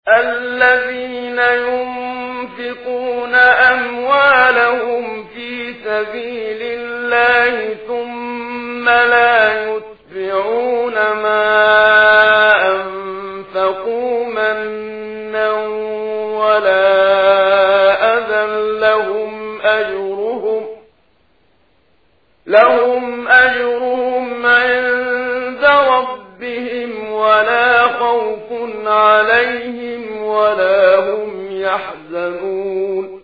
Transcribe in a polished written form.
الذين ينفقون أموالهم في سبيل الله ثم لا يتبعون ما أنفقوا منا ولا أذى لهم أجرهم عند ربهم ولا خوف عليهم ولا هم يحزنون